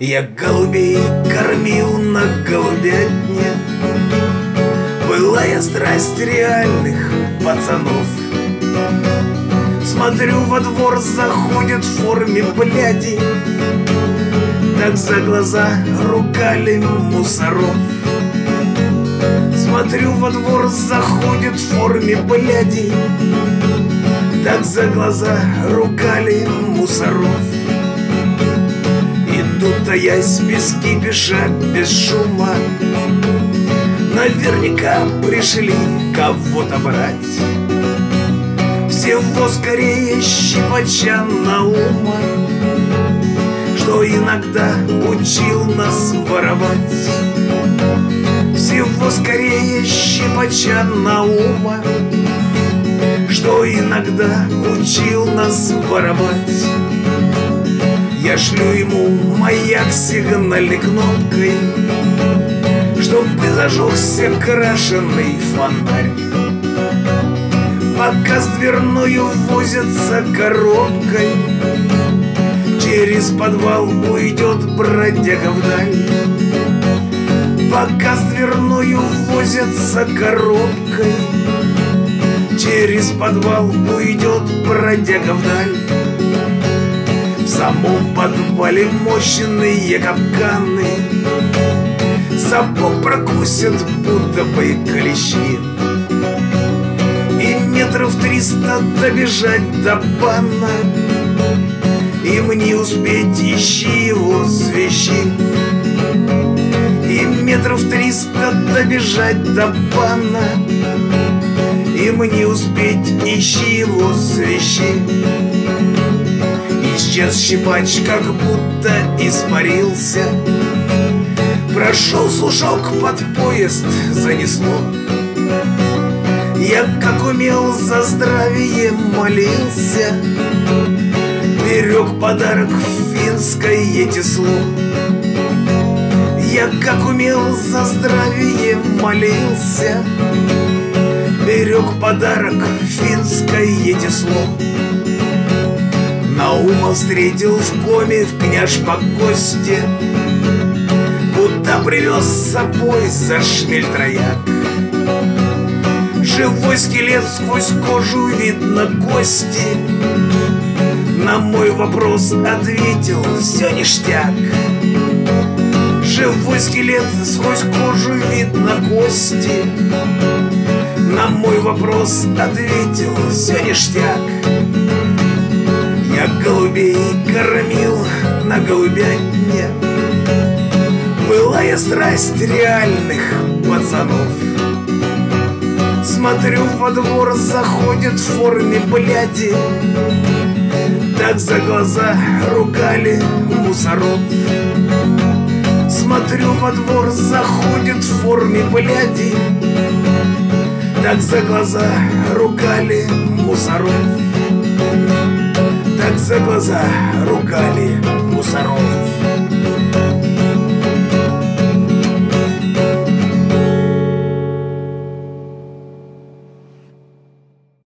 Я голубей кормил на голубятне. Былая страсть реальных пацанов. Смотрю, во двор заходят в форме бляди, так за глаза ругали мусоров. Смотрю, во двор заходят в форме бляди, так за глаза ругали мусоров. Идут, таясь без кипиша, без шума, наверняка пришли кого-то брать. Всего скорее щипача Наума, что иногда учил нас воровать. Всего скорее щипача Наума, что иногда учил нас воровать. Я шлю ему маяк сигнальной кнопкой, чтобы зажегся крашеный фонарь. Пока с дверною возятся коробкой, через подвал уйдет бродяга вдаль. Пока с дверною возятся коробкой, через подвал уйдет бродяга вдаль. В самом подвале мощные капканы, сапог прокусят, будто бы клещи. И метров 300 добежать до бана, им не успеть, ищи его свищи. И метров 300 добежать до бана, им не успеть, ищи его свищи. Исчез щипач, как будто испарился, прошел слушок, под поезд занесло. Я, как умел, за здравие молился, берег подарок в финское тесло. Я, как умел, за здравие молился, берег подарок в финское тесло. Наума встретил в коме в Княж-Погосте, куда привез с собой за шмель трояк. Живой скелет, сквозь кожу видно кости. На мой вопрос ответил: все ништяк. Живой скелет, сквозь кожу видно кости. На мой вопрос ответил: все ништяк. Я голубей кормил на голубятне. Былая страсть реальных пацанов. Смотрю, во двор заходят в форме бляди, так за глаза ругали мусоров. Смотрю, во двор заходят в форме бляди, так за глаза ругали мусоров. Так за глаза ругали мусоров.